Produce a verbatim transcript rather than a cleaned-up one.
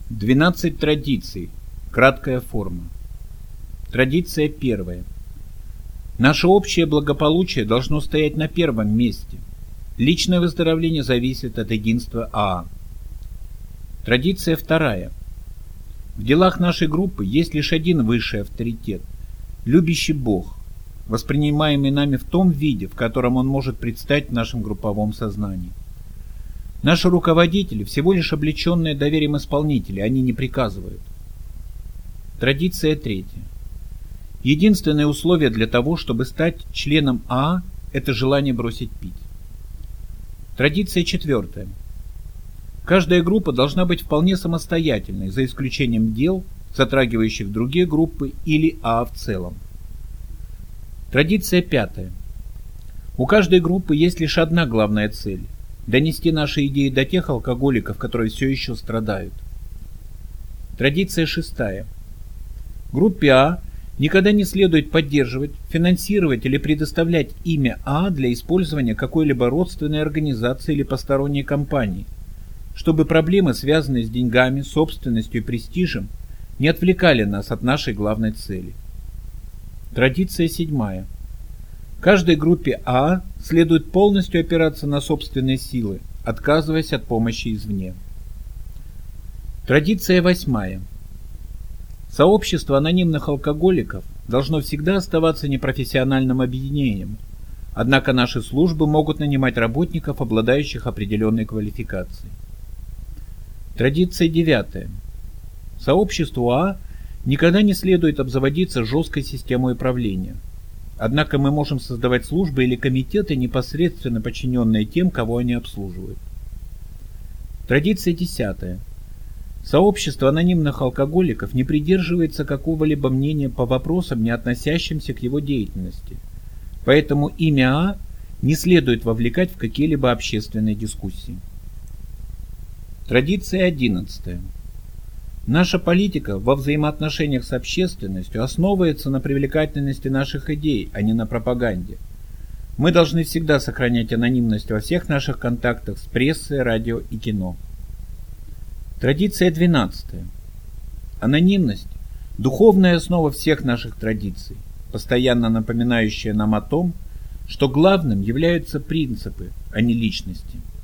двенадцать традиций. Краткая форма. Традиция первая. Наше общее благополучие должно стоять на первом месте. Личное выздоровление зависит от единства АА. Традиция вторая. В делах нашей группы есть лишь один высший авторитет – любящий Бог, воспринимаемый нами в том виде, в котором он может предстать в нашем групповом сознании. Наши руководители – всего лишь облеченные доверием исполнители, они не приказывают. Традиция третья. Единственное условие для того, чтобы стать членом АА – это желание бросить пить. Традиция четвертая. Каждая группа должна быть вполне самостоятельной, за исключением дел, затрагивающих другие группы или АА в целом. Традиция пятая. У каждой группы есть лишь одна главная цель – донести наши идеи до тех алкоголиков, которые все еще страдают. Традиция шестая. Группе А никогда не следует поддерживать, финансировать или предоставлять имя А для использования какой-либо родственной организации или посторонней компании, чтобы проблемы, связанные с деньгами, собственностью и престижем, не отвлекали нас от нашей главной цели. Традиция седьмая. Каждой группе А следует полностью опираться на собственные силы, отказываясь от помощи извне. Традиция восьмая. Сообщество анонимных алкоголиков должно всегда оставаться непрофессиональным объединением, однако наши службы могут нанимать работников, обладающих определенной квалификацией. Традиция девятая. Сообществу А никогда не следует обзаводиться жесткой системой управления. Однако мы можем создавать службы или комитеты, непосредственно подчиненные тем, кого они обслуживают. Традиция десятая. Сообщество анонимных алкоголиков не придерживается какого-либо мнения по вопросам, не относящимся к его деятельности. Поэтому имя А не следует вовлекать в какие-либо общественные дискуссии. Традиция одиннадцатая. Наша политика во взаимоотношениях с общественностью основывается на привлекательности наших идей, а не на пропаганде. Мы должны всегда сохранять анонимность во всех наших контактах с прессой, радио и кино. Традиция двенадцатая. Анонимность – духовная основа всех наших традиций, постоянно напоминающая нам о том, что главным являются принципы, а не личности.